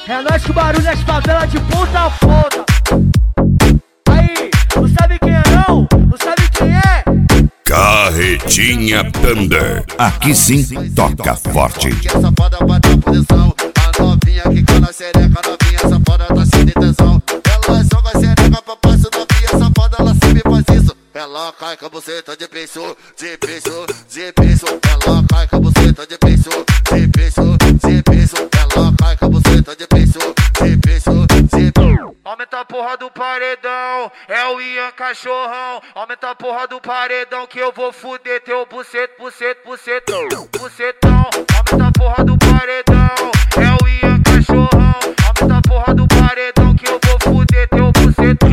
É nóis que o barulho das favelas de ponta a ponta. Aí, não sabe quem é não? Não sabe quem é? Carretinha Thunder, aqui sim toca forte. Essa foda vai dar posição. A novinha que cai na xereca, novinha, essa foda tá cheia de tesão. Ela joga a xereca pra baixo da pia, essa foda ela sempre faz isso. Ela cai com a buceta de peixe, de peixe, de peixe. Ela cai com a buceta de peixe, de peixe, de peixe. Ela cai com a buceta de peixe, de peixe, de peixe. Aumenta a porra do paredão, é o Ian Cachorrão. Aumenta a porra do paredão que eu vou fuder teu bucetão. Aumenta a porra do paredão, é o Ian Cachorrão. Aumenta a porra do paredão que eu vou fuder teu bucetão.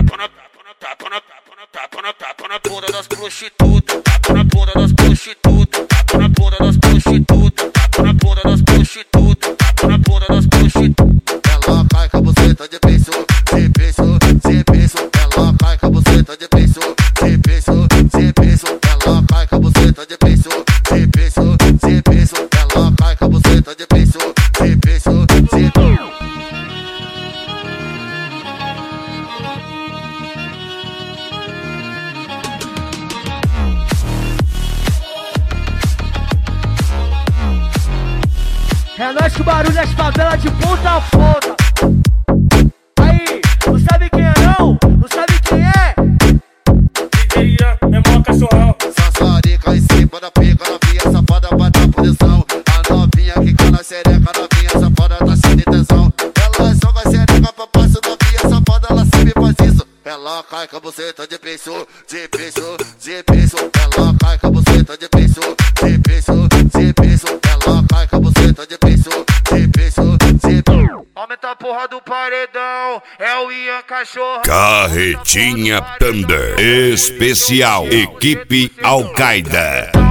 Tapa na porra das prostitutas, tapa na porra das prostitutas, tapa na porra das prostitutas, tapa na porra das prostitutas, tapa na porra das prostitutas. Ela cai com a buceta de peixe, de peixe, de peixe. Ela cai com a buceta de peixe, de peixe, de peixe. Ela cai com a buceta de peixe, de peixe, de peixe. Ela cai com a buceta de peixe, de peixe, de peixe. É nóis que o barulho das favelas de ponta a ponta. Aí, não sabe quem é não? Não sabe quem é? DJ Ian é mó cachorrão. Sassarica em cima da pica, novinha, essa foda vai dar posição. A novinha que cai na xereca, novinha, essa foda tá cheia de tesão. Ela joga a xereca pra baixo da pia, essa foda ela sempre faz isso. Ela cai com a buceta de peixe, de peixe, de peixe. Ela cai com a buceta de peixe, de peixe, de peixe. Ela cai com a buceta de peixe, de peixe, de peixe. Aumenta a porra do paredão, é o Ian Cachorrão. Carretinha Thunder, especial, equipe Al-Qaeda.